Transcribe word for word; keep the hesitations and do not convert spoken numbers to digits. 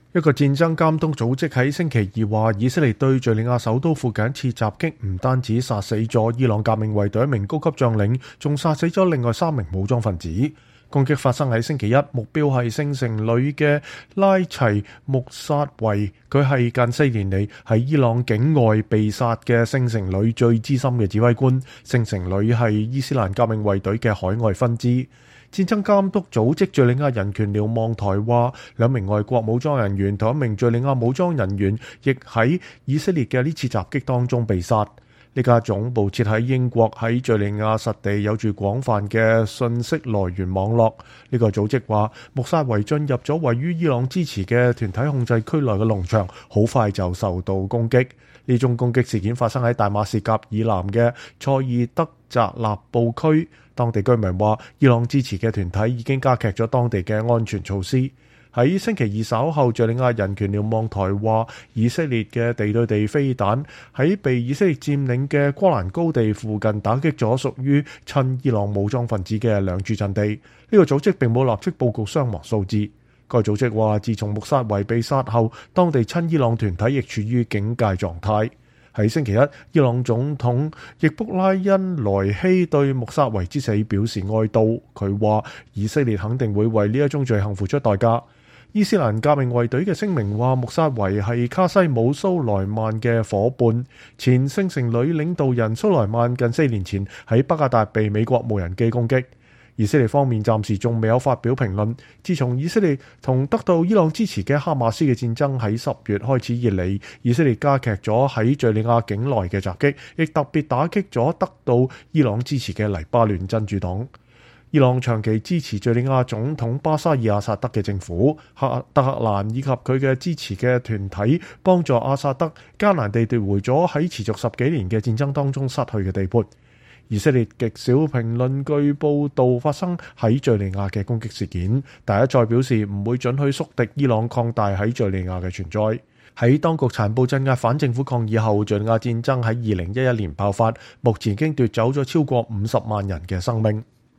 一個戰爭監督組織喺星期二話，以色列對敘利亞首都附近一次襲擊唔單止殺死咗伊朗革命衛隊一名高級將領，仲殺死咗另外三名武裝分子。攻擊發生喺星期一，目標係聖城旅嘅拉齊穆薩維，佢係近四年嚟喺伊朗境外被殺嘅聖城旅最資深嘅指揮官。聖城旅係伊斯蘭革命衛隊嘅海外分支。戰爭監督組織敘利亞人權瞭望台話，兩名外國武裝人員同一名敘利亞武裝人員亦喺以色列嘅呢次襲擊當中被殺。呢家總部設喺英國，喺敘利亞實地有住廣泛嘅信息來源網絡。呢個組織話，穆薩維進入咗位於伊朗支持嘅團體控制區內嘅農場，好快就受到攻擊。呢宗攻擊事件發生喺大馬士革以南嘅塞爾德扎納布區。當地居民話，伊朗支持嘅團體已經加劇咗當地嘅安全措施。喺星期二稍後，敘利亞人權瞭望台話，以色列嘅地對地飛彈喺被以色列佔領嘅戈蘭高地附近打擊咗屬於親伊朗武裝分子嘅兩處陣地。呢個組織並冇立即報告傷亡數字。該組織話，自從穆薩維被殺後，當地親伊朗團體亦處於警戒狀態。喺星期一，伊朗總統易卜拉欣萊希對穆薩維之死表示哀悼。佢話，以色列肯定會為呢一宗罪行付出代價。伊斯蘭革命衛隊嘅聲明話，穆薩維係卡西姆蘇萊曼嘅夥伴。前聖城旅領導人蘇萊曼近四年前喺巴格達被美國無人機攻擊。以色列方面暫時仲未有發表評論。自從以色列同得到伊朗支持嘅哈馬斯嘅戰爭喺十月開始以嚟，以色列加劇咗喺敘利亞境內嘅襲擊，亦特別打擊咗得到伊朗支持嘅黎巴嫩真主黨。伊朗長期支持敘利亞總統巴沙爾阿薩德嘅政府，赫德黑蘭以及佢嘅支持嘅團體幫助阿薩德艱難地奪回咗喺持續十幾年嘅戰爭當中失去嘅地盤。以色列極少評論據報道發生喺敘利亞嘅攻擊事件，但一再表示唔會准許宿敵伊朗擴大喺敘利亞嘅存在。喺當局殘暴鎮壓反政府抗議後，敘利亞戰爭喺二零一一年爆發，目前已經奪走咗超過五十萬人嘅生命。